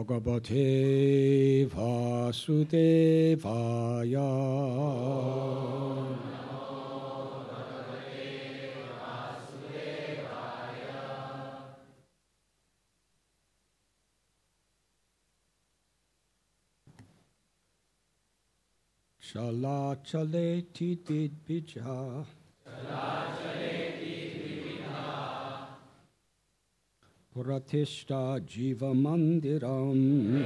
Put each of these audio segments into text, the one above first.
Bhagavate Vasudevaya. Chala chaleti didbija. Pratishta jiva mandiram.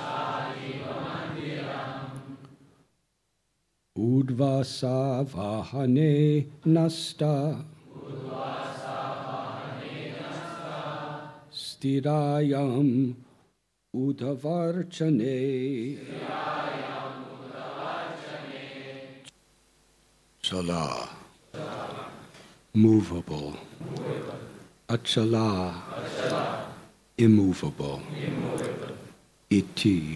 Udvasa vahane nasta. Stirayam udavarchane. Chala, movable. Achala, immovable. Iti,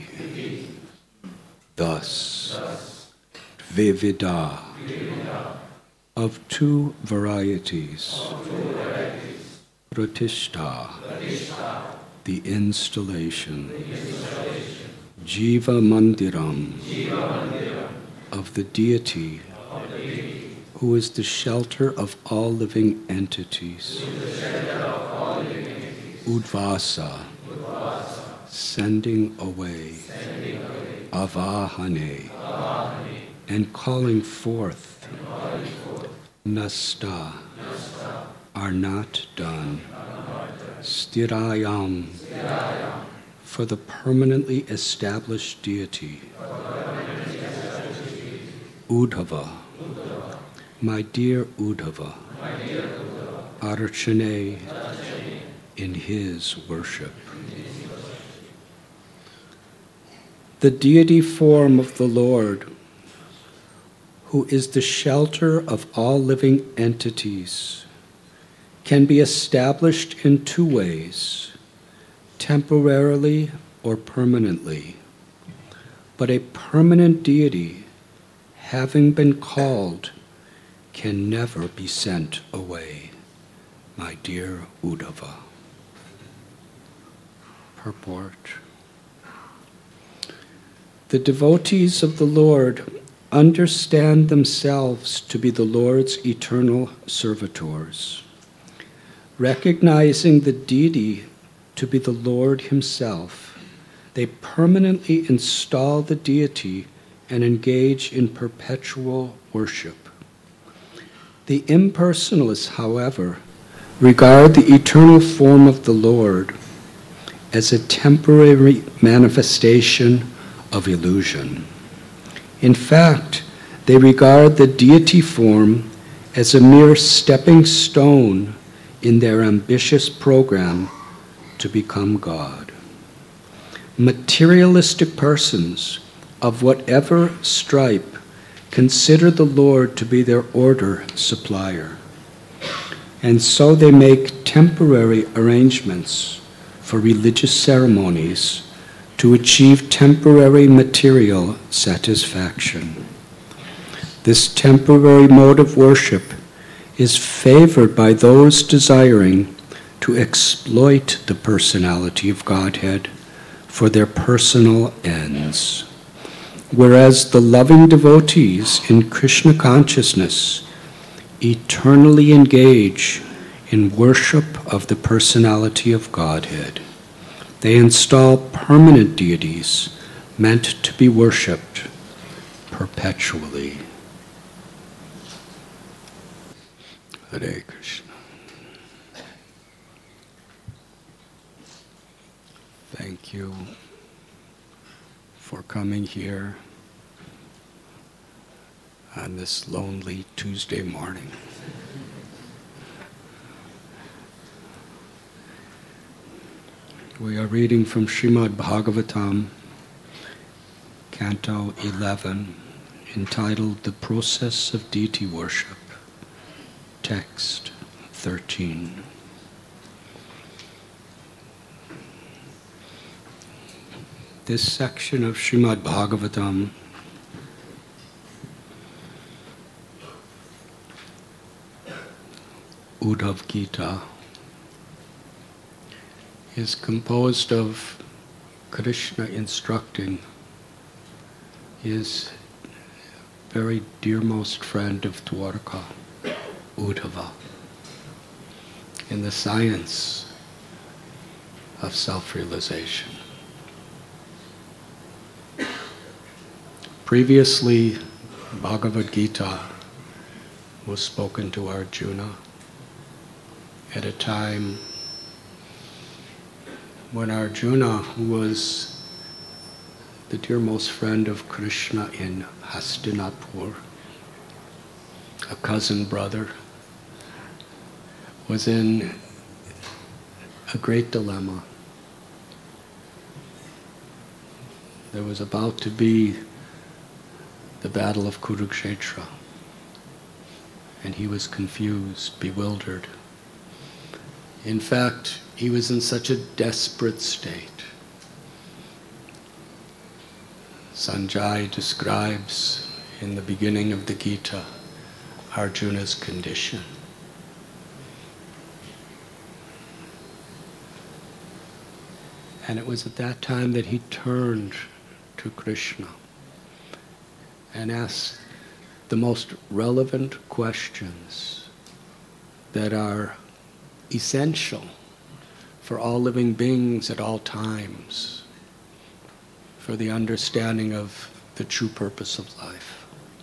thus. Vivida, of two varieties. Pratishta, the installation. Jiva Mandiram, of the deity who is the shelter of all living entities. Udvasa, sending away. Avahane, and calling forth. Nasta, are not done. Stirayam, for the permanently established deity. Udhava, my dear Udhava, Archane, in his worship. The deity form of the Lord, who is the shelter of all living entities, can be established in two ways, temporarily or permanently. But a permanent deity, having been called, can never be sent away, my dear Udhava. Purport. The devotees of the Lord understand themselves to be the Lord's eternal servitors. Recognizing the deity to be the Lord himself, they permanently install the deity and engage in perpetual worship. The impersonalists, however, regard the eternal form of the Lord as a temporary manifestation of illusion. In fact, they regard the deity form as a mere stepping stone in their ambitious program to become God. Materialistic persons of whatever stripe consider the Lord to be their order supplier, and so they make temporary arrangements for religious ceremonies to achieve temporary material satisfaction. This temporary mode of worship is favored by those desiring to exploit the personality of Godhead for their personal ends, whereas the loving devotees in Krishna consciousness eternally engage in worship of the personality of Godhead. They install permanent deities meant to be worshipped perpetually. Hare Krishna. Thank you for coming here on this lonely Tuesday morning. We are reading from Srimad Bhagavatam, Canto 11, entitled The Process of Deity Worship, Text 13. This section of Srimad Bhagavatam Uddhav Gita is composed of Krishna instructing his very dearmost friend of Dwarka, Uddhava, in the science of self-realization. Previously, Bhagavad Gita was spoken to Arjuna at a time when Arjuna, who was the dearmost friend of Krishna in Hastinapur, a cousin brother, was in a great dilemma. There was about to be the battle of Kurukshetra, and he was confused, bewildered. In fact, he was in such a desperate state. Sanjay describes in the beginning of the Gita Arjuna's condition. And it was at that time that he turned to Krishna and asked the most relevant questions that are essential for all living beings at all times, for the understanding of the true purpose of life.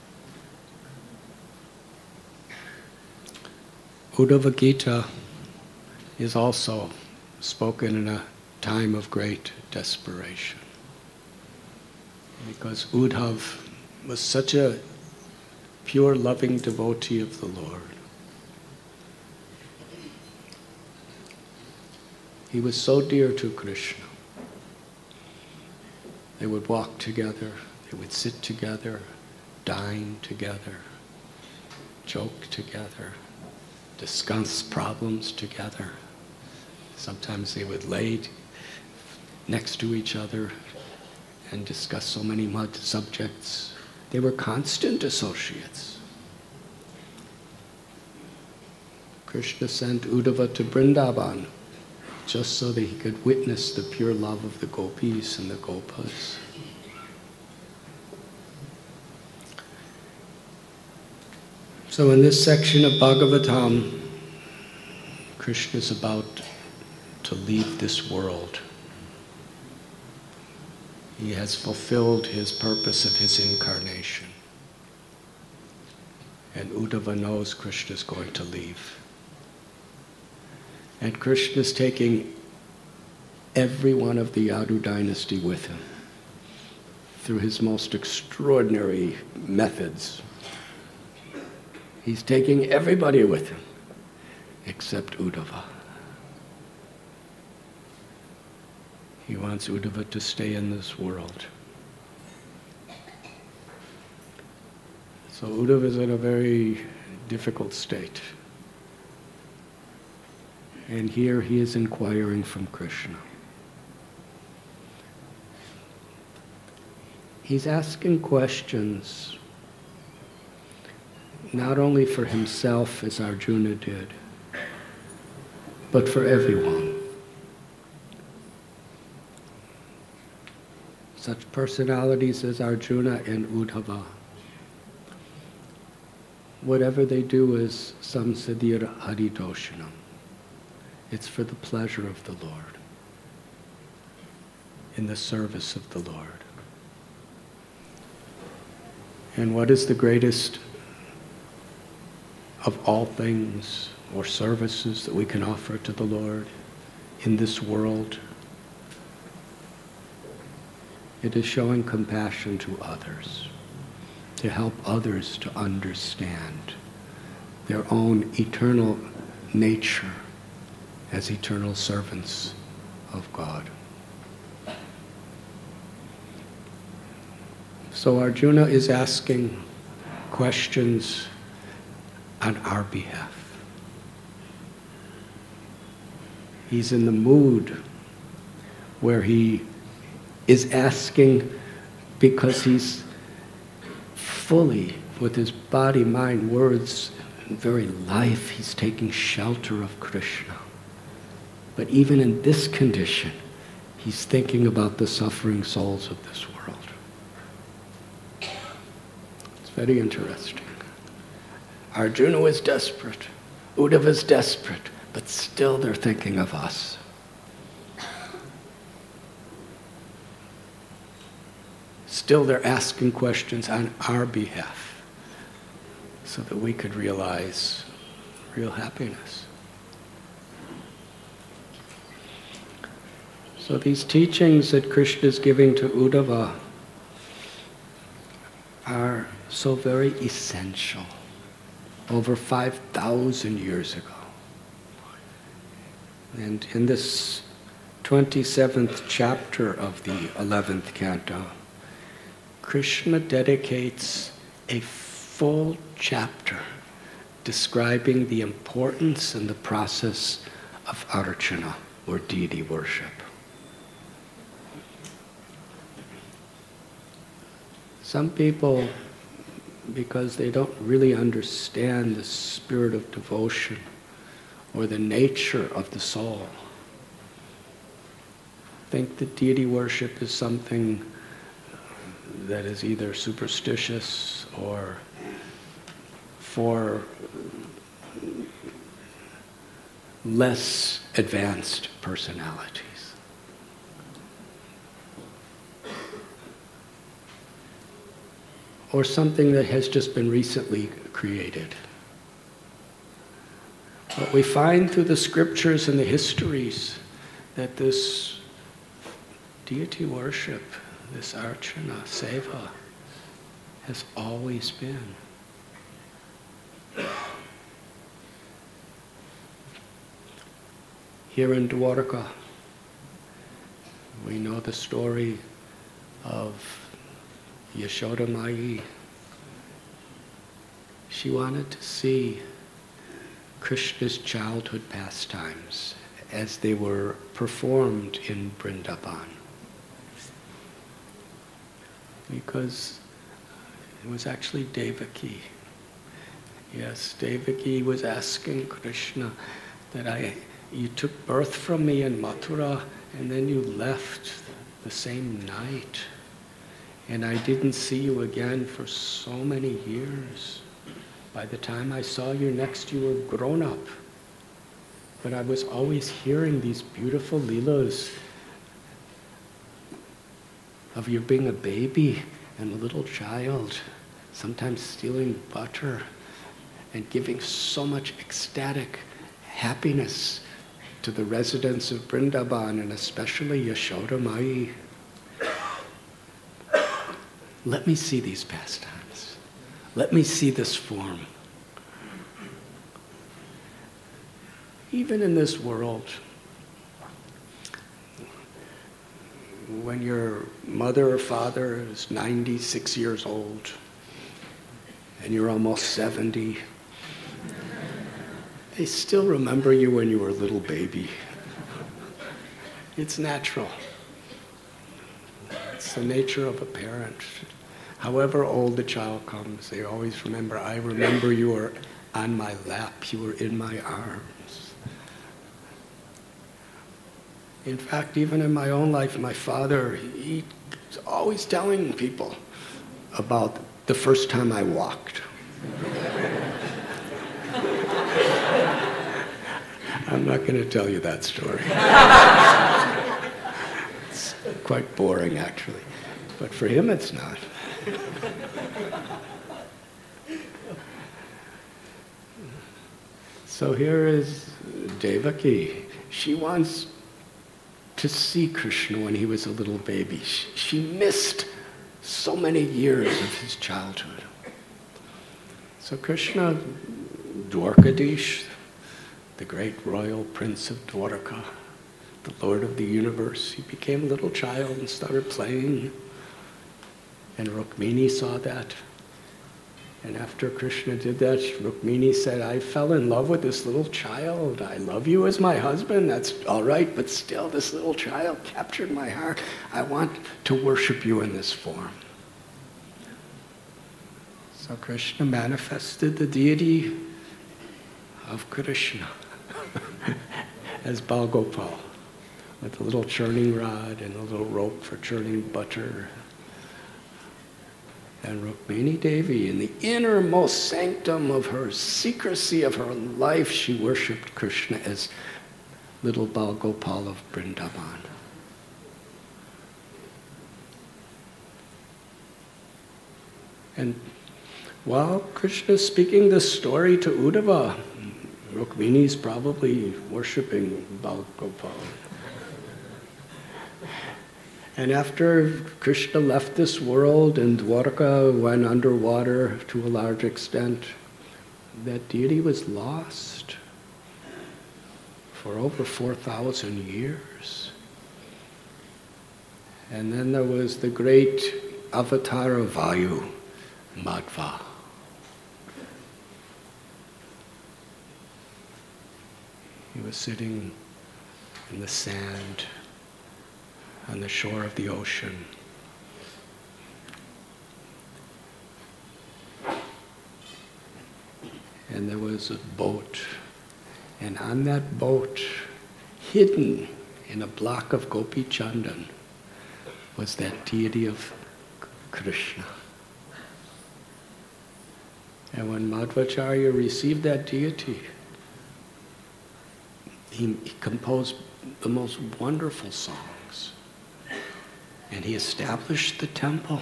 Uddhava Gita is also spoken in a time of great desperation, because Uddhav was such a pure, loving devotee of the Lord. He was so dear to Krishna. They would walk together, they would sit together, dine together, joke together, discuss problems together. Sometimes they would lay next to each other and discuss so many subjects. They were constant associates. Krishna sent Uddhava to Vrindavan just so that he could witness the pure love of the gopis and the gopas. So in this section of Bhagavatam, Krishna is about to leave this world. He has fulfilled his purpose of his incarnation. And Uddhava knows Krishna is going to leave. And Krishna is taking every one of the Yadu dynasty with him through his most extraordinary methods. He's taking everybody with him except Uddhava. He wants Uddhava to stay in this world. So Uddhava is in a very difficult state. And here he is inquiring from Krishna. He's asking questions not only for himself, as Arjuna did, but for everyone. Such personalities as Arjuna and Uddhava, whatever they do is samsadir haridoshanam. It's for the pleasure of the Lord, in the service of the Lord. And what is the greatest of all things or services that we can offer to the Lord in this world? It is showing compassion to others, to help others to understand their own eternal nature as eternal servants of God. So Arjuna is asking questions on our behalf. He's in the mood where he is asking because he's fully, with his body, mind, words, and very life, he's taking shelter of Krishna. But even in this condition, He's thinking about the suffering souls of this world. It's very interesting. Arjuna is desperate. Uddhava is desperate. But still they're thinking of us. Still they're asking questions on our behalf so that we could realize real happiness. So these teachings that Krishna is giving to Uddhava are so very essential. Over 5,000 years ago. And in this 27th chapter of the 11th canto, Krishna dedicates a full chapter describing the importance and the process of archana, or deity worship. Some people, because they don't really understand the spirit of devotion or the nature of the soul, think that deity worship is something that is either superstitious or for less advanced personalities. Or something that has just been recently created. But we find through the scriptures and the histories that this deity worship, this archana, seva, has always been. Here in Dwarka, we know the story of Yashoda Mai. She wanted to see Krishna's childhood pastimes as they were performed in Vrindavan. Because it was actually Devaki. Yes, Devaki was asking Krishna that you took birth from me in Mathura and then you left the same night. And I didn't see you again for so many years. By the time I saw you next, you were grown up. But I was always hearing these beautiful leelas of you being a baby and a little child, sometimes stealing butter and giving so much ecstatic happiness to the residents of Vrindavan, and especially Yashoda Mai. Let me see these pastimes. Let me see this form. Even in this world, when your mother or father is 96 years old and you're almost 70, they still remember you when you were a little baby. It's natural. It's the nature of a parent. However old the child comes, they always remember, I remember you were on my lap, you were in my arms. In fact, even in my own life, my father, he's always telling people about the first time I walked. I'm not going to tell you that story. It's quite boring, actually. But for him, it's not. So here is Devaki. She wants to see Krishna when he was a little baby. She missed so many years of his childhood. So Krishna, Dwarkadish, the great royal prince of Dwarka, the Lord of the universe, he became a little child and started playing. And Rukmini saw that. And after Krishna did that, Rukmini said, I fell in love with this little child. I love you as my husband, that's all right, but still this little child captured my heart. I want to worship you in this form. So Krishna manifested the deity of Krishna as Balgopal, with a little churning rod and a little rope for churning butter. And Rukmini Devi, in the innermost sanctum of her secrecy of her life, she worshipped Krishna as little Bal Gopal of Vrindavan. And while Krishna is speaking this story to Uddhava, Rukmini is probably worshipping Bal Gopal. And after Krishna left this world and Dwarka went underwater to a large extent, that deity was lost for over 4,000 years. And then there was the great avatar of Vayu, Madhva. He was sitting in the sand on the shore of the ocean. And there was a boat, and on that boat, hidden in a block of Gopi Chandan, was that deity of Krishna. And when Madhvacharya received that deity, he composed the most wonderful songs. And he established the temple.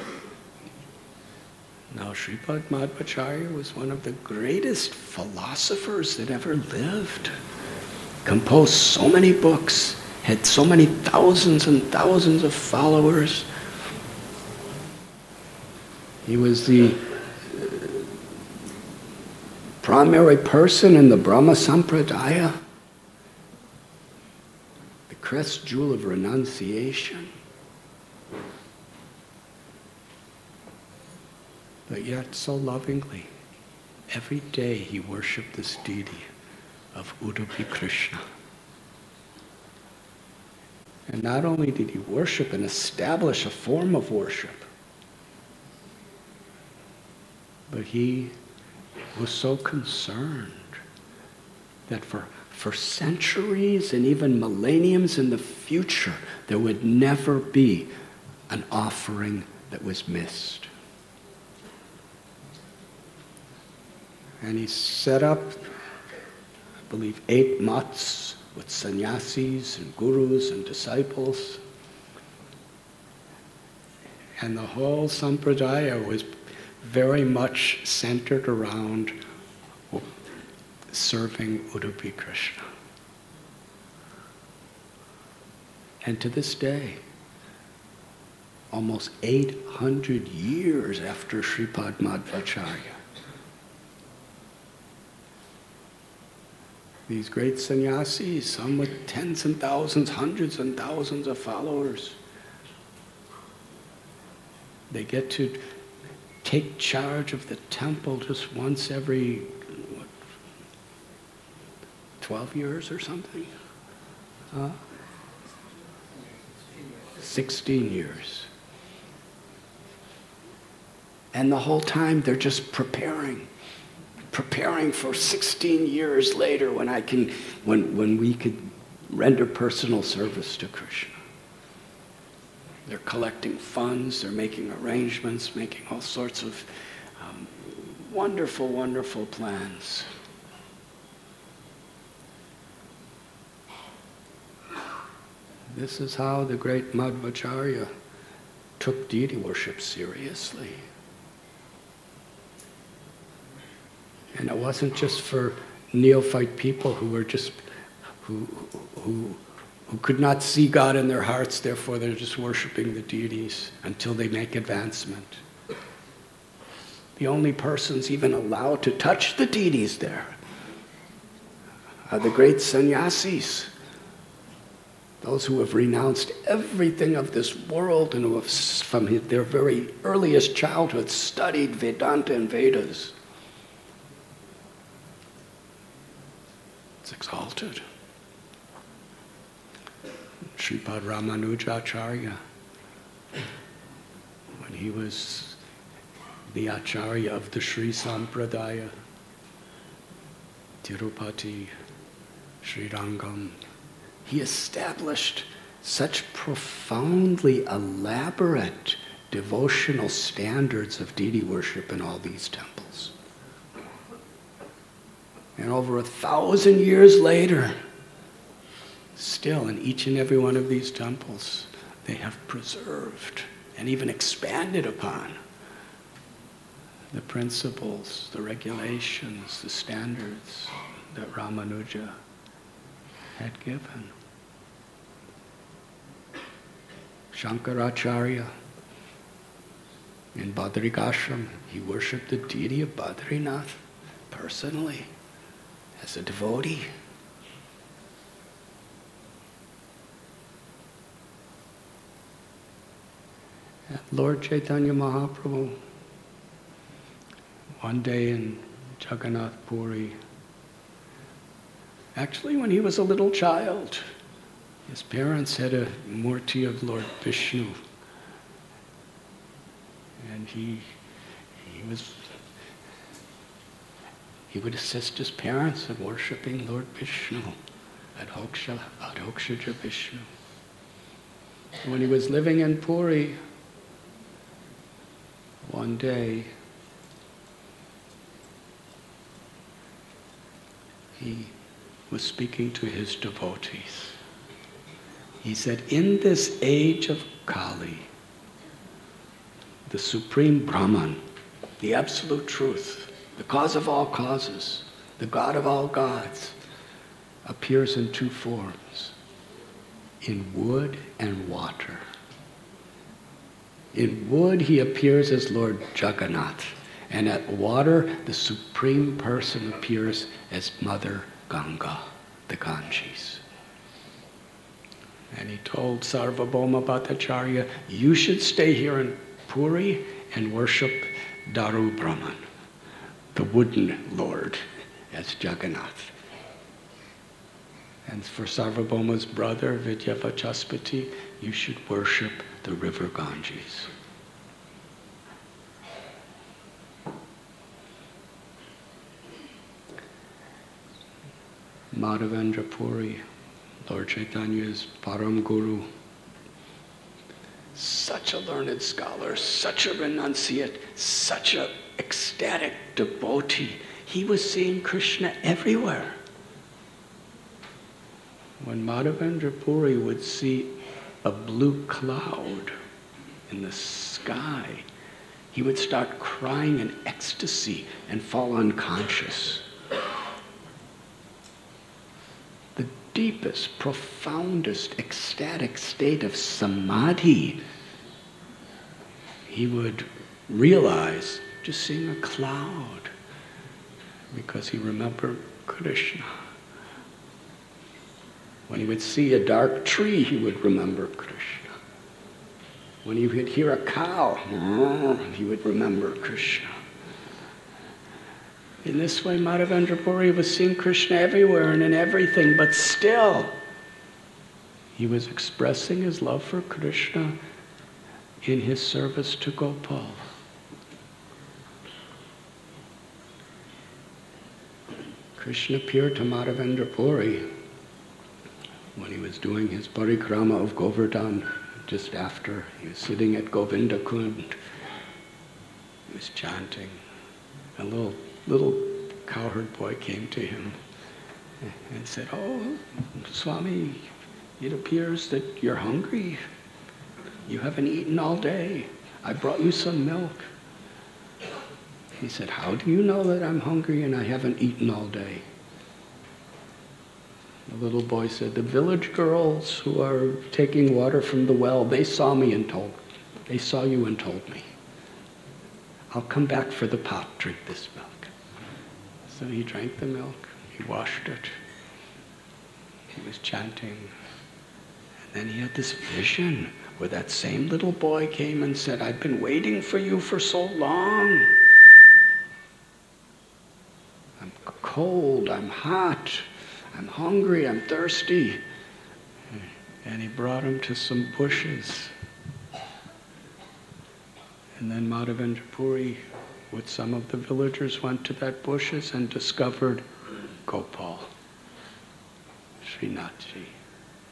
Now, Sripad Madhvacharya was one of the greatest philosophers that ever lived. Composed so many books, had so many thousands and thousands of followers. He was the primary person in the Brahma Sampradaya, the crest jewel of renunciation. But yet so lovingly, every day he worshipped this deity of Udupi Krishna. And not only did he worship and establish a form of worship, but he was so concerned that for centuries and even millenniums in the future, there would never be an offering that was missed. And he set up, I believe, 8 mats with sannyasis and gurus and disciples. And the whole sampradaya was very much centered around serving Udupi Krishna. And to this day, almost 800 years after Sripad Madhvacharya, these great sannyasis, some with tens and thousands, hundreds and thousands of followers, they get to take charge of the temple just once every, 12 years or something? 16 years. And the whole time they're just preparing for 16 years later when we could render personal service to Krishna. They're collecting funds, they're making arrangements, making all sorts of wonderful, wonderful plans. This is how the great Madhvacharya took deity worship seriously. And it wasn't just for neophyte people who were just, who could not see God in their hearts, therefore they're just worshiping the deities until they make advancement. The only persons even allowed to touch the deities there are the great sannyasis, those who have renounced everything of this world and who have, from their very earliest childhood, studied Vedanta and Vedas. It's exalted. Sripad Ramanujacharya, when he was the Acharya of the Sri Sampradaya, Tirupati, Srirangam, He established such profoundly elaborate devotional standards of deity worship in all these temples. And over 1,000 years later, still in each and every one of these temples, they have preserved and even expanded upon the principles, the regulations, the standards that Ramanuja had given. Shankaracharya in Badrikashram, he worshipped the deity of Badrinath personally as a devotee. And Lord Chaitanya Mahaprabhu, one day in Jagannath Puri, actually when he was a little child, his parents had a murti of Lord Vishnu. And he would assist his parents in worshiping Lord Vishnu, Adhokshaja Vishnu. When he was living in Puri, one day, he was speaking to his devotees. He said, in this age of Kali, the supreme Brahman, the absolute truth, the cause of all causes, the God of all gods, appears in two forms, in wood and water. In wood, he appears as Lord Jagannath, and at water, the supreme person appears as Mother Ganga, the Ganges. And he told Sarvabhauma Bhattacharya, you should stay here in Puri and worship Daru Brahman, the wooden lord, as Jagannath. And for Sarvabhauma's brother, Vidyavachaspati, you should worship the river Ganges. Madhavendra Puri, Lord Chaitanya's Param Guru, such a learned scholar, such a renunciate, such an ecstatic devotee. He was seeing Krishna everywhere. When Madhavendra Puri would see a blue cloud in the sky, he would start crying in ecstasy and fall unconscious. The deepest, profoundest, ecstatic state of samadhi, he would realize just seeing a cloud because he remembered Krishna. When he would see a dark tree, he would remember Krishna. When he would hear a cow, he would remember Krishna. In this way, Madhavendra Puri was seeing Krishna everywhere and in everything, but still, he was expressing his love for Krishna in his service to Gopal. Krishna appeared to Madhavendra Puri when he was doing his parikrama of Govardhan, just after he was sitting at Govinda Kund. He was chanting. A little cowherd boy came to him and said, "Oh, Swami, it appears that you're hungry. You haven't eaten all day. I brought you some milk." He said, "How do you know that I'm hungry and I haven't eaten all day?" The little boy said, "The village girls who are taking water from the well, they saw you and told me. I'll come back for the pot, drink this milk." So he drank the milk, he washed it, he was chanting. And then he had this vision where that same little boy came and said, "I've been waiting for you for so long. I'm cold, I'm hot, I'm hungry, I'm thirsty." And he brought him to some bushes. And then Madhavendra Puri, with some of the villagers, went to that bushes and discovered Gopal, Srinathji.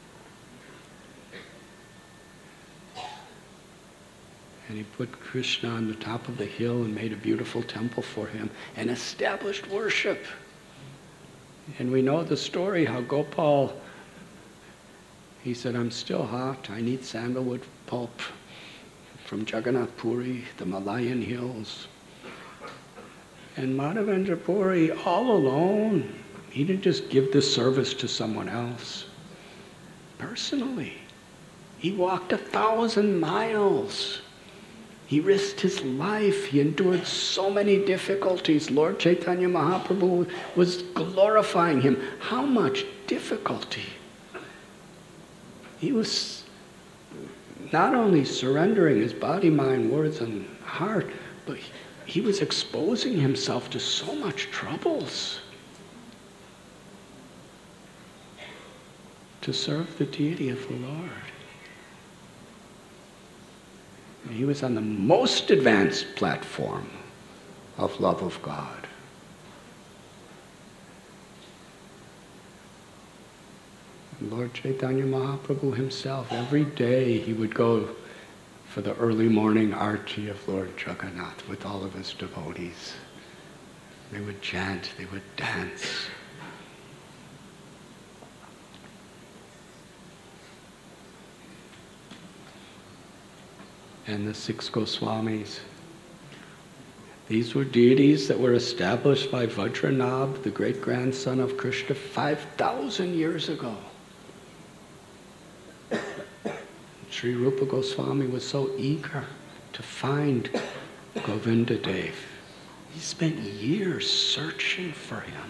And he put Krishna on the top of the hill and made a beautiful temple for him and established worship. And we know the story how Gopal, he said, I'm still hot, I need sandalwood pulp from Jagannath Puri, the Malayan hills. And Madhavendra Puri, all alone, he didn't just give this service to someone else. Personally, he walked 1,000 miles. He risked his life. He endured so many difficulties. Lord Chaitanya Mahaprabhu was glorifying him. How much difficulty? He was not only surrendering his body, mind, words, and heart, but he was exposing himself to so much troubles to serve the deity of the Lord. He was on the most advanced platform of love of God. And Lord Chaitanya Mahaprabhu himself, every day he would go for the early morning arti of Lord Jagannath with all of his devotees. They would chant, they would dance. And the 6 Goswamis. These were deities that were established by Vajranabh, the great-grandson of Krishna, 5,000 years ago. Sri Rupa Goswami was so eager to find Govinda Dev. He spent years searching for him.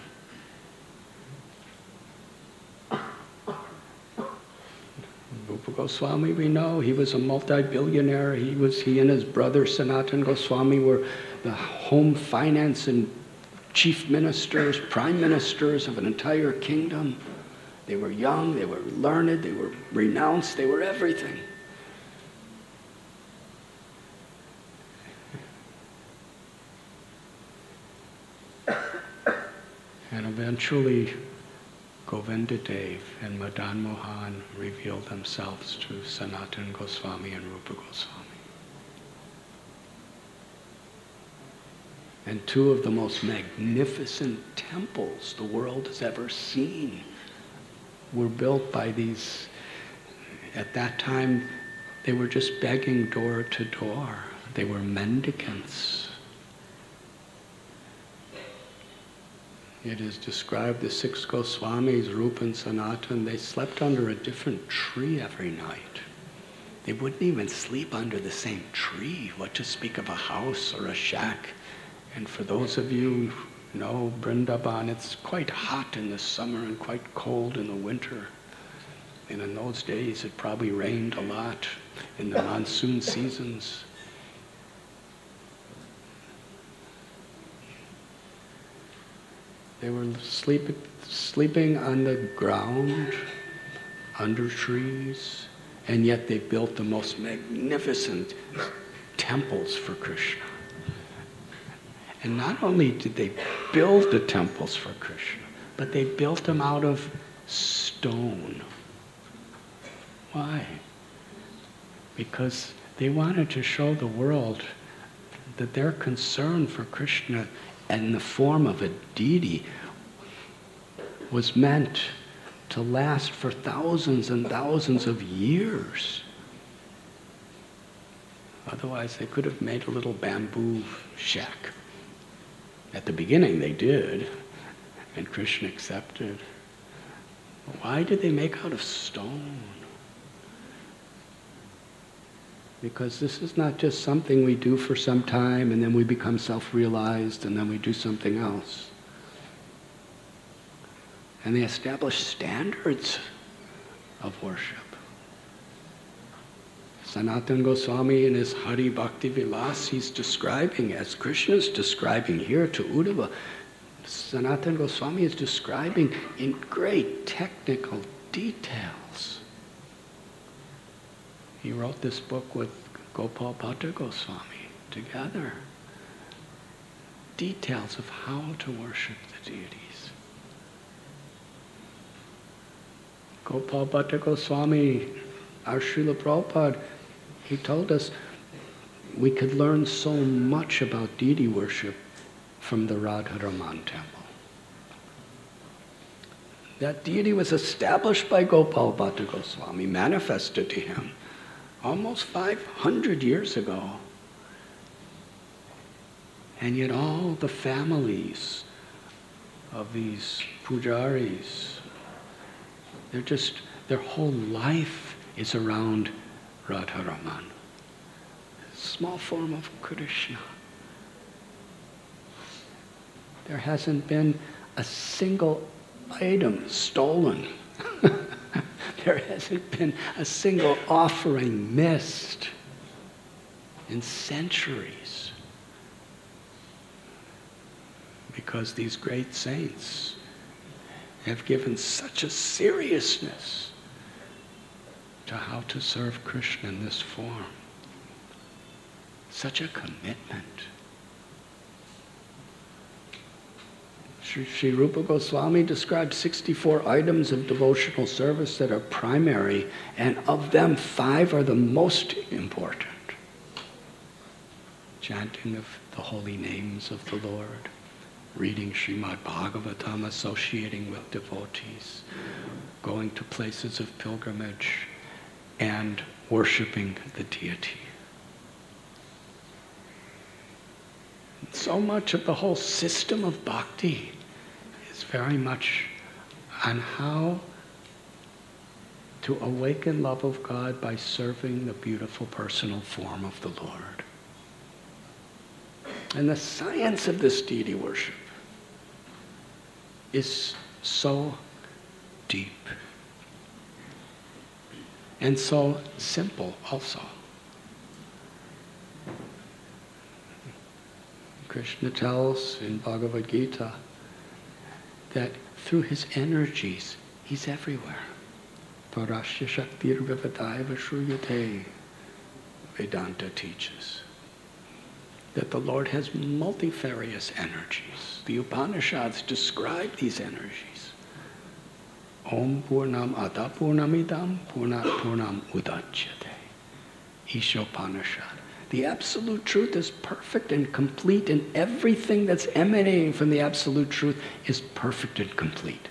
Rupa Goswami, we know, he was a multi-billionaire. He and his brother Sanatan Goswami were the home finance and chief ministers, prime ministers of an entire kingdom. They were young, they were learned, they were renounced, they were everything. And eventually, Govinda Dev and Madan Mohan revealed themselves to Sanatan Goswami and Rupa Goswami. And 2 of the most magnificent temples the world has ever seen were built by these. At that time, they were just begging door to door. They were mendicants. It is described, the 6 Goswamis, Rupa and Sanatan, they slept under a different tree every night. They wouldn't even sleep under the same tree, what to speak of a house or a shack. And for those of you who know Vrindavan, it's quite hot in the summer and quite cold in the winter. And in those days, it probably rained a lot in the monsoon seasons. They were sleeping on the ground, under trees, and yet they built the most magnificent temples for Krishna. And not only did they build the temples for Krishna, but they built them out of stone. Why? Because they wanted to show the world that their concern for Krishna in the form of a deity was meant to last for thousands and thousands of years. Otherwise, they could have made a little bamboo shack. At the beginning, they did, and Krishna accepted. Why did they make out of stone? Because this is not just something we do for some time and then we become self-realized and then we do something else. And they establish standards of worship. Sanatan Goswami in his Hari Bhakti Vilas, he's describing, as Krishna's describing here to Uddhava, Sanatan Goswami is describing in great technical details. He wrote this book with Gopal Bhatta Goswami together. Details of how to worship the deities. Gopal Bhatta Goswami, our Srila Prabhupada, he told us, we could learn so much about deity worship from the Radharaman temple. That deity was established by Gopal Bhatta Goswami, manifested to him almost 500 years ago. And yet all the families of these pujaris, their whole life is around Radharaman. Small form of Krishna. There hasn't been a single item stolen. There hasn't been a single offering missed in centuries. Because these great saints have given such a seriousness to how to serve Krishna in this form. Such a commitment. Sri Rupa Goswami describes 64 items of devotional service that are primary, and of them 5 are the most important. Chanting of the holy names of the Lord, reading Srimad Bhagavatam, associating with devotees, going to places of pilgrimage, and worshiping the deity. So much of the whole system of bhakti is very much on how to awaken love of God by serving the beautiful personal form of the Lord. And the science of this deity worship is so deep and so simple also. Krishna tells in Bhagavad Gita that through his energies, he's everywhere. Parasya Shaktir Vivadaiva Shruyate, Vedanta teaches that the Lord has multifarious energies. The Upanishads describe these energies. Om Purnam Ata Purnamidam Purnat Purnam Udachyate. Ishopanishad. The absolute truth is perfect and complete, and everything that's emanating from the absolute truth is perfect and complete.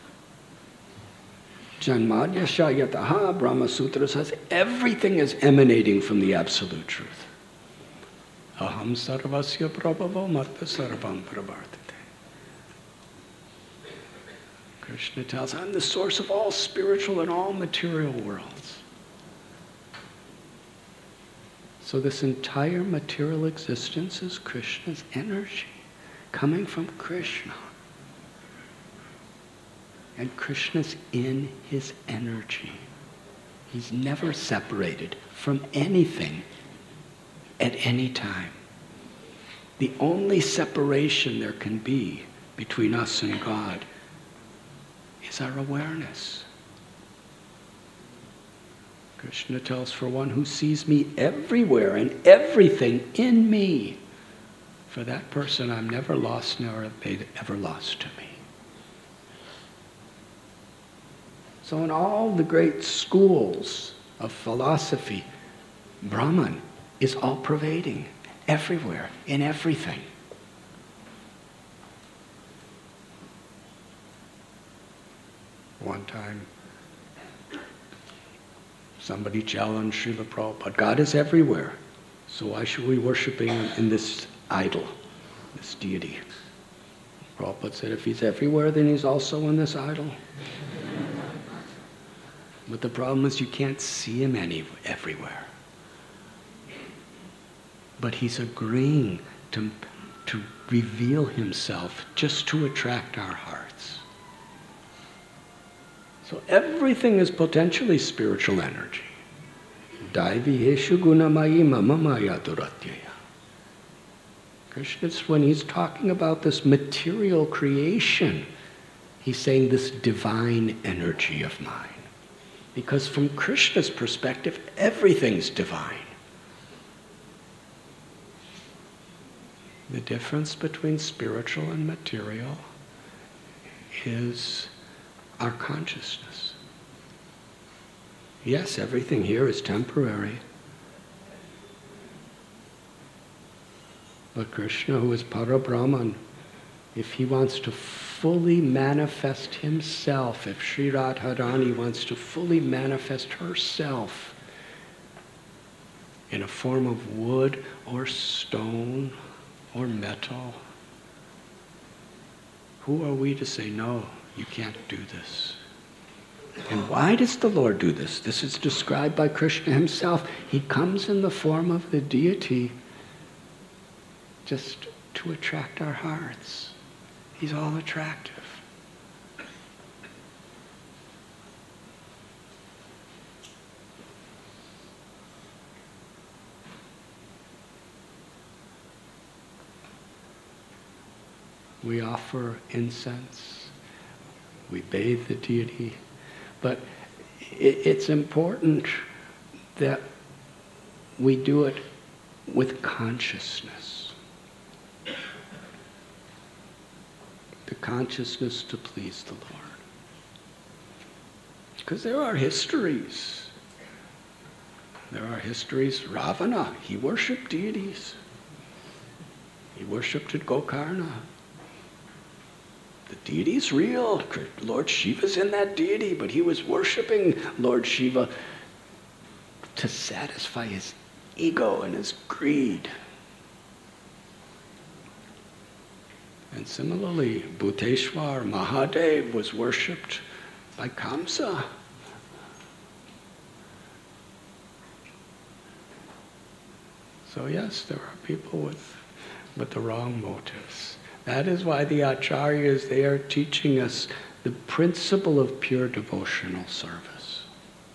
Janmadya Shayataha, Brahma Sutra says, everything is emanating from the absolute truth. Aham sarvasya prabhavo matta sarvam pravartate. Krishna tells, I'm the source of all spiritual and all material worlds. So this entire material existence is Krishna's energy, coming from Krishna. And Krishna's in his energy. He's never separated from anything at any time. The only separation there can be between us and God is our awareness. Krishna tells, for one who sees me everywhere and everything in me, for that person I'm never lost, nor have they ever lost to me. So in all the great schools of philosophy, Brahman is all-pervading, everywhere, in everything. One time, somebody challenged Srila Prabhupada, God is everywhere, so why should we worship him in this idol, this deity? Prabhupada said, if he's everywhere, then he's also in this idol. But the problem is you can't see him everywhere. But he's agreeing to reveal himself just to attract our hearts. So everything is potentially spiritual energy. Daivi heshu gunamayi mama maya duratyaya. Krishna, when he's talking about this material creation, he's saying this divine energy of mine. Because from Krishna's perspective, everything's divine. The difference between spiritual and material is our consciousness. Yes, everything here is temporary. But Krishna, who is Parabrahman, if he wants to fully manifest himself, if Sri Radharani wants to fully manifest herself in a form of wood or stone or metal, who are we to say, no, you can't do this? And why does the Lord do this? This is described by Krishna himself. He comes in the form of the deity just to attract our hearts. He's all attractive. We offer incense. We bathe the deity. But it's important that we do it with consciousness. The consciousness to please the Lord. Because there are histories. There are histories. Ravana, he worshipped deities. He worshipped at Gokarna. The deity's real. Lord Shiva's in that deity, but he was worshipping Lord Shiva to satisfy his ego and his greed. And similarly, Bhuteshwar, Mahadev, was worshipped by Kamsa. So yes, there are people with the wrong motives. That is why the acharyas, they are teaching us the principle of pure devotional service.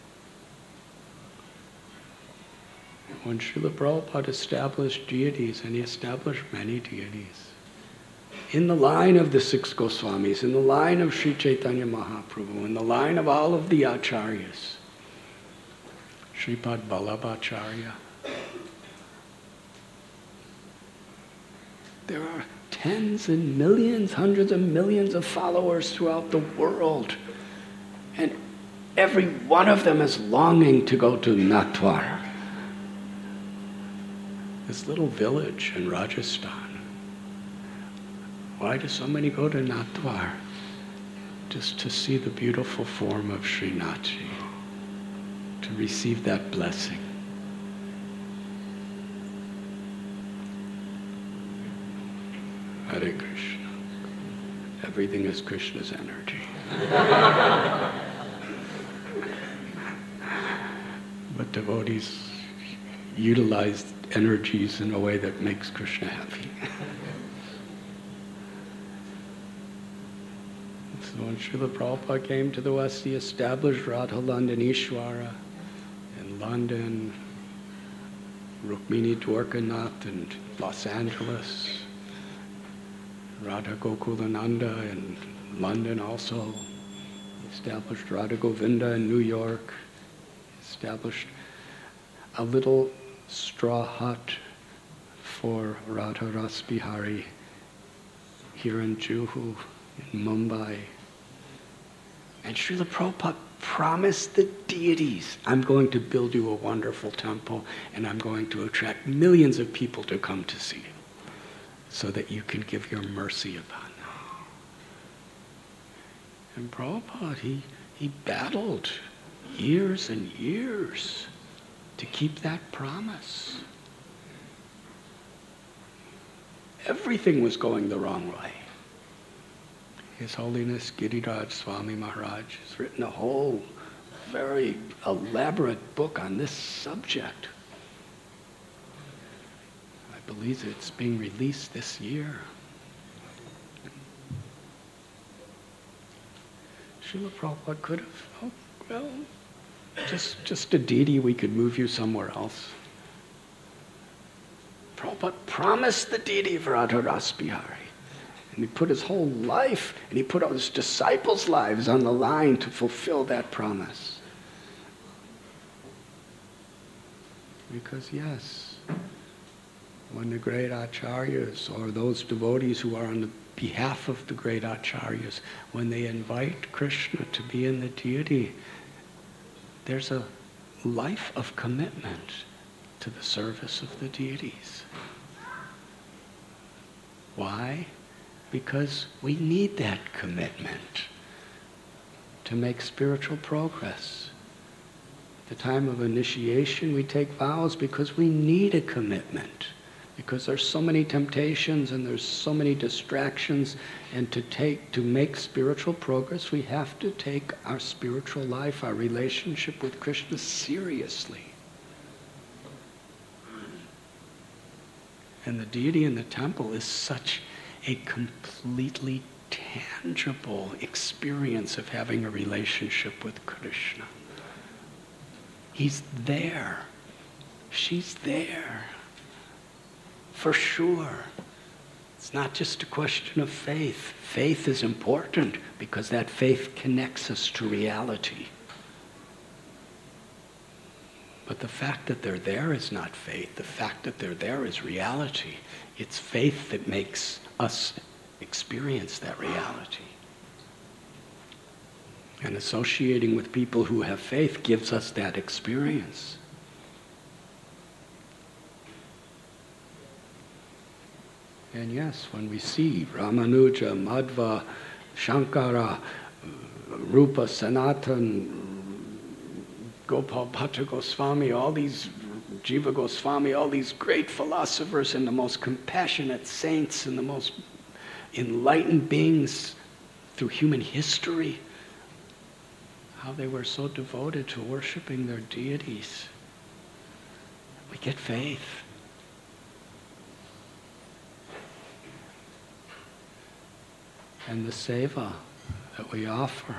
When Srila Prabhupada established deities, and he established many deities, in the line of the six Goswamis, in the line of Sri Chaitanya Mahaprabhu, in the line of all of the acharyas, Sripad Vallabhacharya, there are tens and millions, hundreds of millions of followers throughout the world. And every one of them is longing to go to Natwar, this little village in Rajasthan. Why do so many go to Natwar? Just to see the beautiful form of Srinathji, to receive that blessing. Hare Krishna. Everything is Krishna's energy. But devotees utilize energies in a way that makes Krishna happy. So when Srila Prabhupada came to the West, he established Radha Landanishwara in London, Rukmini Dwarkanath in Los Angeles, Radha Gokulananda in London also, established Radha Govinda in New York, established a little straw hut for Radha Rasbihari here in Juhu, in Mumbai. And Srila Prabhupada promised the deities, I'm going to build you a wonderful temple and I'm going to attract millions of people to come to see you, so that you can give your mercy upon them. And Prabhupada, he battled years and years to keep that promise. Everything was going the wrong way. His Holiness Giriraj Swami Maharaj has written a whole very elaborate book on this subject. I believe it's being released this year. Srila Prabhupada could have, just a deity, we could move you somewhere else. Prabhupada promised the deity of Radha Rasbihari. And he put his whole life, and he put all his disciples' lives on the line to fulfill that promise. Because yes, when the great acharyas, or those devotees who are on the behalf of the great acharyas, when they invite Krishna to be in the deity, there's a life of commitment to the service of the deities. Why? Because we need that commitment to make spiritual progress. At the time of initiation, we take vows because we need a commitment. Because there's so many temptations and there's so many distractions, and to make spiritual progress, we have to take our spiritual life, our relationship with Krishna seriously. And the deity in the temple is such a completely tangible experience of having a relationship with Krishna. He's there. She's there. For sure. It's not just a question of faith. Faith is important because that faith connects us to reality. But the fact that they're there is not faith. The fact that they're there is reality. It's faith that makes us experience that reality. And associating with people who have faith gives us that experience. And yes, when we see Ramanuja, Madhva, Shankara, Rupa, Sanatan, Gopal Bhatta Goswami, all these, Jiva Goswami, all these great philosophers and the most compassionate saints and the most enlightened beings through human history, how they were so devoted to worshiping their deities. We get faith. And the seva that we offer.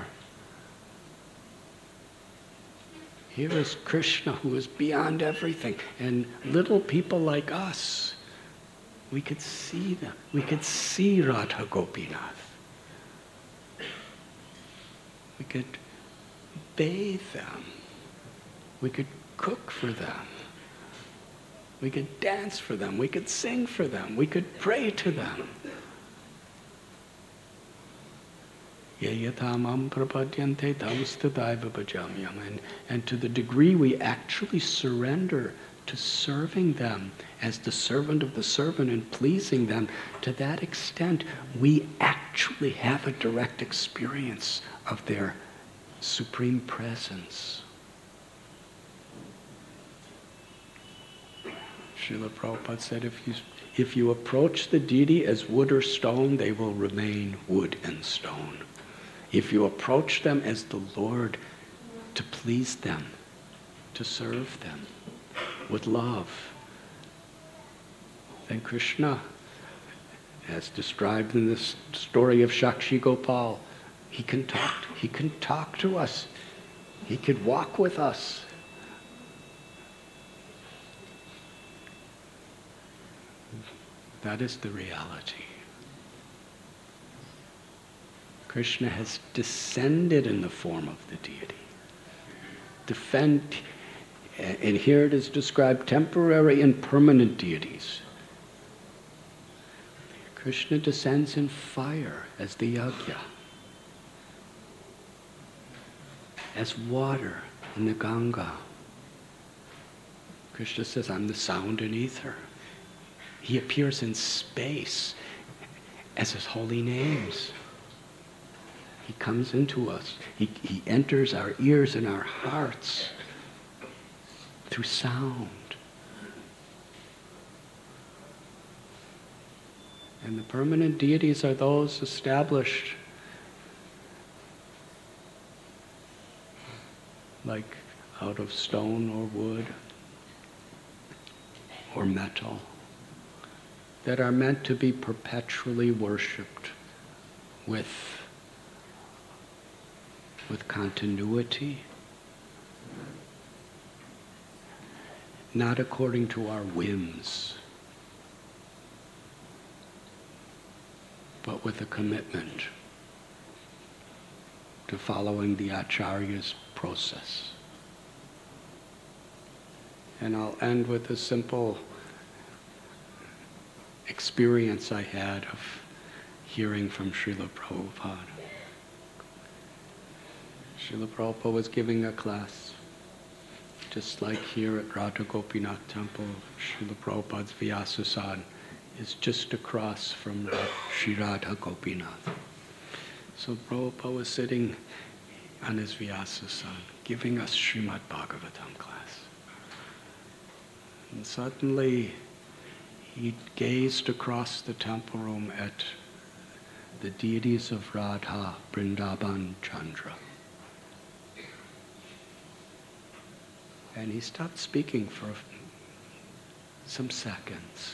Here is Krishna, who is beyond everything. And little people like us, we could see them. We could see Radha Gopinath. We could bathe them. We could cook for them. We could dance for them. We could sing for them. We could pray to them. And to the degree we actually surrender to serving them as the servant of the servant and pleasing them, to that extent we actually have a direct experience of their supreme presence. Srila Prabhupada said, if you approach the deity as wood or stone, they will remain wood and stone. If you approach them as the Lord, to please them, to serve them with love, then Krishna, as described in this story of Shakshi Gopal, he can talk to us. He could walk with us. That is the reality. Krishna has descended in the form of the deity. And here it is described, temporary and permanent deities. Krishna descends in fire as the yajna, as water in the Ganga. Krishna says, I'm the sound and ether. He appears in space as his holy names. He comes into us. He enters our ears and our hearts through sound. And the permanent deities are those established like out of stone or wood or metal, that are meant to be perpetually worshipped with continuity, not according to our whims, but with a commitment to following the Acharya's process. And I'll end with a simple experience I had of hearing from Srila Prabhupada. Srila Prabhupada was giving a class, just like here at Radha Gopinath Temple, Srila Prabhupada's Vyasasad is just across from Sri Radha Gopinath. So Prabhupada was sitting on his Vyasasana, giving us Srimad Bhagavatam class. And suddenly, he gazed across the temple room at the deities of Radha, Vrindavan, Chandra. And he stopped speaking for some seconds.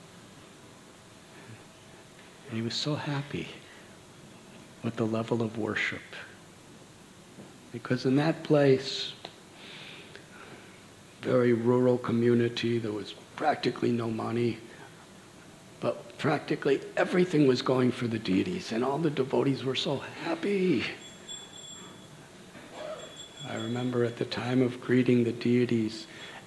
And he was so happy with the level of worship. Because in that place, very rural community, there was practically no money, but practically everything was going for the deities, and all the devotees were so happy. I remember at the time of greeting the deities,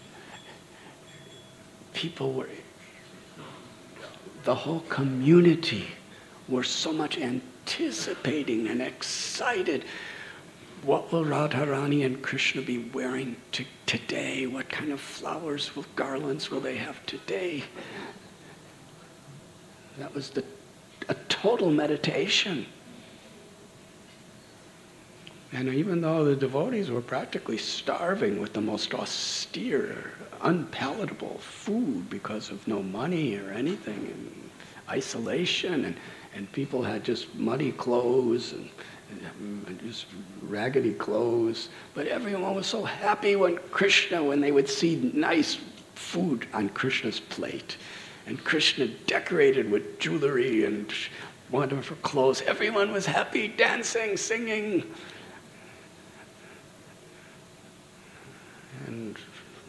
the whole community were so much anticipating and excited. What will Radharani and Krishna be wearing today? What kind of flowers, garlands will they have today? That was a total meditation. And even though the devotees were practically starving with the most austere, unpalatable food because of no money or anything, and isolation, and people had just muddy clothes and just raggedy clothes, but everyone was so happy when they would see nice food on Krishna's plate, and Krishna decorated with jewelry and wonderful clothes. Everyone was happy, dancing, singing. And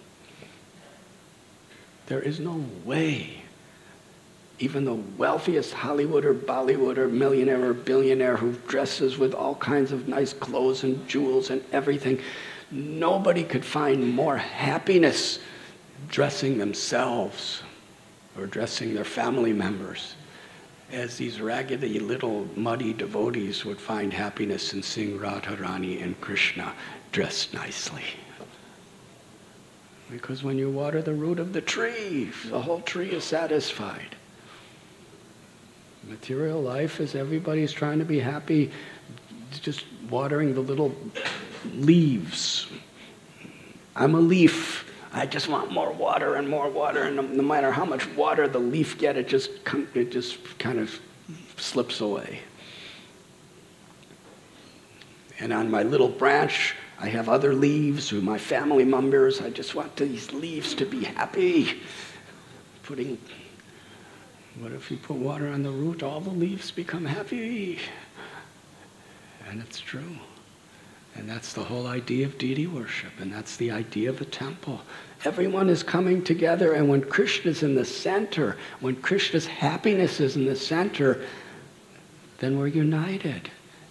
there is no way even the wealthiest Hollywood or Bollywood or millionaire or billionaire who dresses with all kinds of nice clothes and jewels and everything, nobody could find more happiness dressing themselves or dressing their family members as these raggedy little muddy devotees would find happiness in seeing Radharani and Krishna dressed nicely. Because when you water the root of the tree, the whole tree is satisfied. Material life is everybody's trying to be happy, just watering the little leaves. I'm a leaf. I just want more water, and no matter how much water the leaf gets, it just kind of slips away. And on my little branch, I have other leaves with my family members. I just want these leaves to be happy. What if you put water on the root? All the leaves become happy. And it's true. And that's the whole idea of deity worship. And that's the idea of a temple. Everyone is coming together. And when Krishna's in the center, when Krishna's happiness is in the center, then we're united.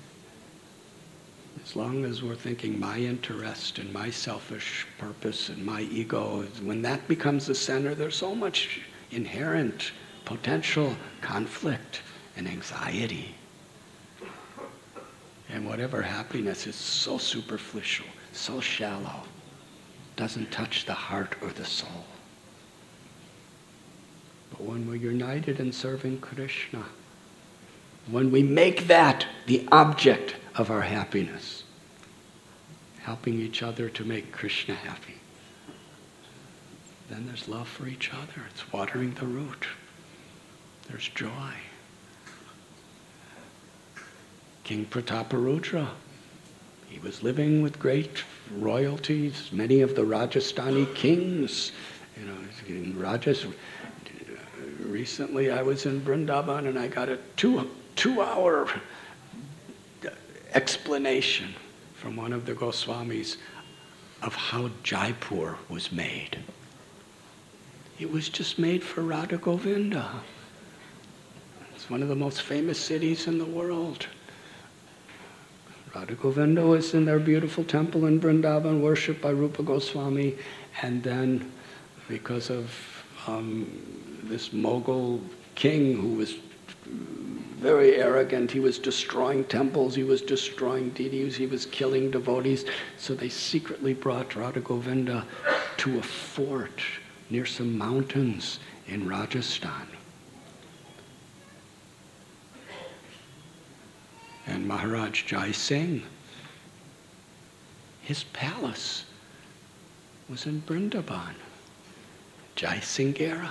As long as we're thinking my interest and my selfish purpose and my ego, when that becomes the center, there's so much inherent potential conflict and anxiety. And whatever happiness is so superficial, so shallow, doesn't touch the heart or the soul. But when we're united in serving Krishna, when we make that the object of our happiness, helping each other to make Krishna happy, then there's love for each other. It's watering the root. There's joy. King Prataparudra, he was living with great royalties. Many of the Rajasthani kings, in Rajas. Recently I was in Vrindavan and I got a two-hour explanation from one of the Goswamis of how Jaipur was made. It was just made for Radha Govinda. It's one of the most famous cities in the world. Radha Govinda was in their beautiful temple in Vrindavan, worshipped by Rupa Goswami, and then because of this Mughal king who was very arrogant, he was destroying temples, he was destroying deities, he was killing devotees, so they secretly brought Radha Govinda to a fort near some mountains in Rajasthan. And Maharaj Jai Singh, his palace was in Vrindavan, Jai Singhera.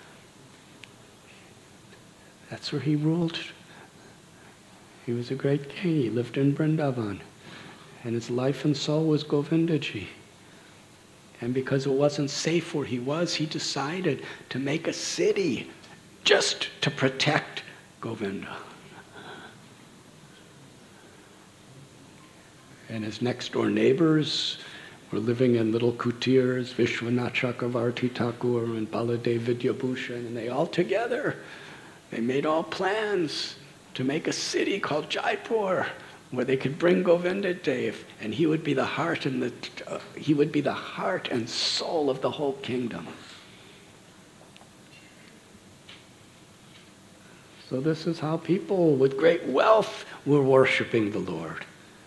That's where he ruled. He was a great king. He lived in Vrindavan. And his life and soul was Govindaji. And because it wasn't safe where he was, he decided to make a city just to protect Govinda. And his next door neighbors were living in little kutirs, Vishwanath Chakravarti Thakur and Baladev Vidyabhushan, and they all together, they made all plans to make a city called Jaipur, where they could bring Govinda Dev, and he would be the heart and soul of the whole kingdom. So this is how people with great wealth were worshiping the Lord.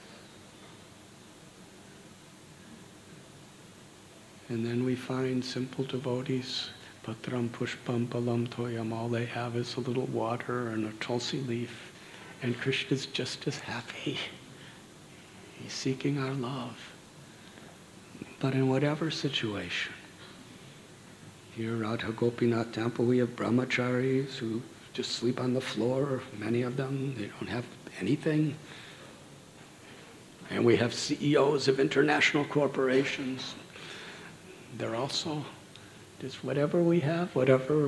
And then we find simple devotees, patram pushpam palam toyam, all they have is a little water and a tulsi leaf. And Krishna's just as happy. He's seeking our love. But in whatever situation, here Radha Gopinath Temple, we have brahmacharis who just sleep on the floor, many of them, they don't have anything. And we have CEOs of international corporations. They're also just whatever we have, whatever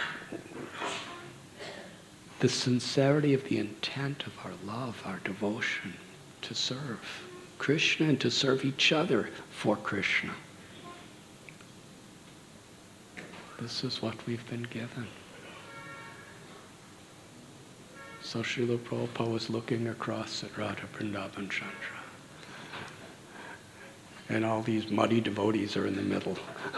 the sincerity of the intent of our love, our devotion to serve Krishna and to serve each other for Krishna. This is what we've been given. So Srila Prabhupada was looking across at Radha Vrindavan Chandra. And all these muddy devotees are in the middle.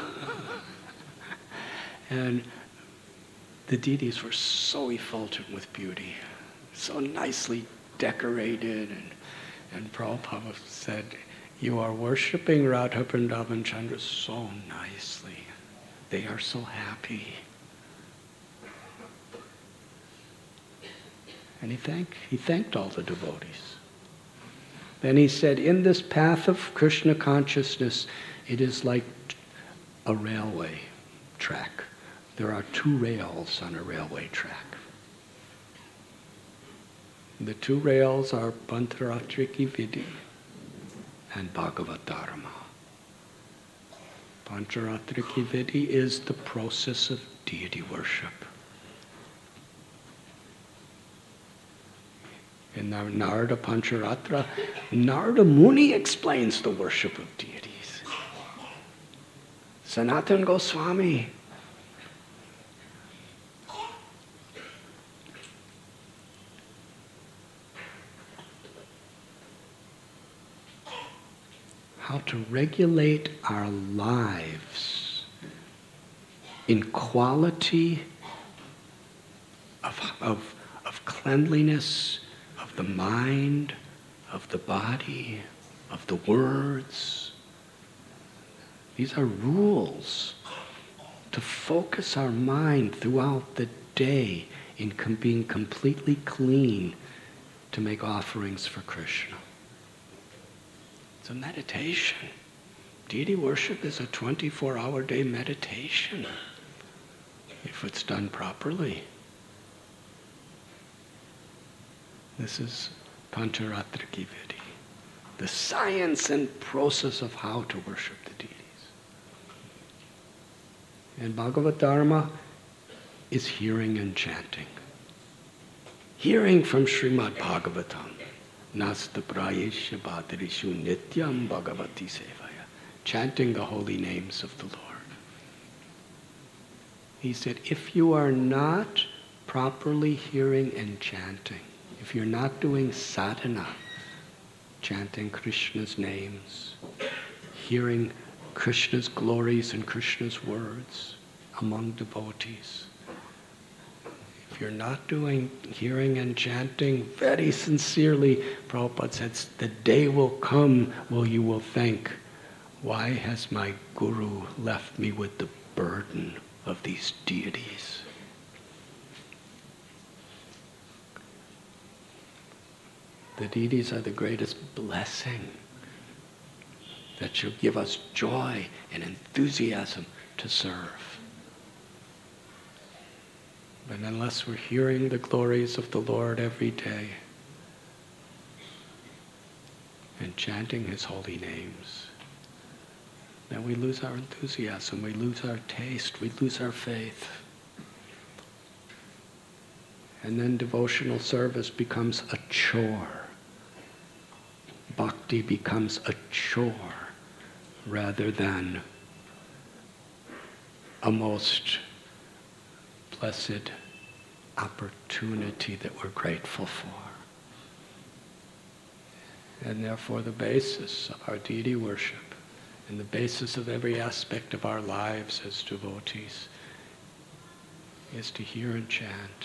And the deities were so effulgent with beauty, so nicely decorated. And Prabhupada said, you are worshiping Radha Vrindavan Chandra so nicely. They are so happy. And he thanked all the devotees. Then he said, in this path of Krishna consciousness, it is like a railway track. There are two rails on a railway track. The two rails are Pancharatriki Vidhi and Bhagavad Dharma. Pancharatriki Vidhi is the process of deity worship. In the Narada Pancharatra, Narada Muni explains the worship of deities. Sanatana Goswami how to regulate our lives in quality of cleanliness, of the mind, of the body, of the words. These are rules to focus our mind throughout the day in being completely clean to make offerings for Krishna. It's a meditation. Deity worship is a 24-hour day meditation if it's done properly. This is Pancharatriki Vidhi, the science and process of how to worship the deities. And Bhagavad Dharma is hearing and chanting. Hearing from Srimad Bhagavatam, Nasta Prayesha Bhadrishu Nityam Bhagavati Sevaya, chanting the holy names of the Lord. He said, if you are not properly hearing and chanting, if you're not doing sadhana, chanting Krishna's names, hearing Krishna's glories and Krishna's words among devotees, if you're not doing hearing and chanting very sincerely, Prabhupada says, the day will come where you will think, why has my guru left me with the burden of these deities? The deities are the greatest blessing, that should give us joy and enthusiasm to serve. But unless we're hearing the glories of the Lord every day and chanting his holy names, then we lose our enthusiasm, we lose our taste, we lose our faith. And then devotional service becomes a chore. Bhakti becomes a chore rather than a most blessed opportunity that we're grateful for. And therefore the basis of our deity worship and the basis of every aspect of our lives as devotees is to hear and chant.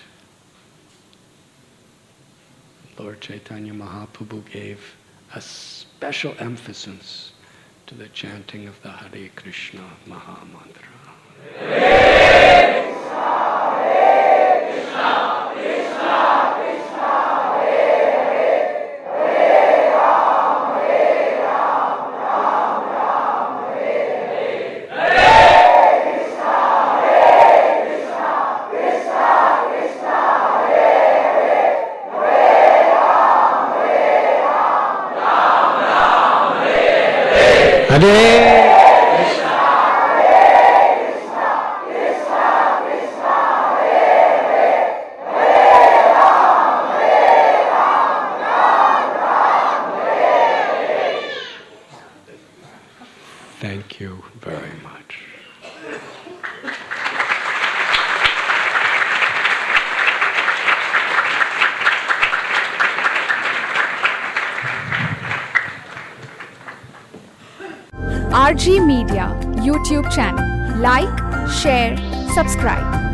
Lord Chaitanya Mahaprabhu gave a special emphasis to the chanting of the Hare Krishna Maha Mantra. Thank you very much. RG Media YouTube channel. Like, share, subscribe.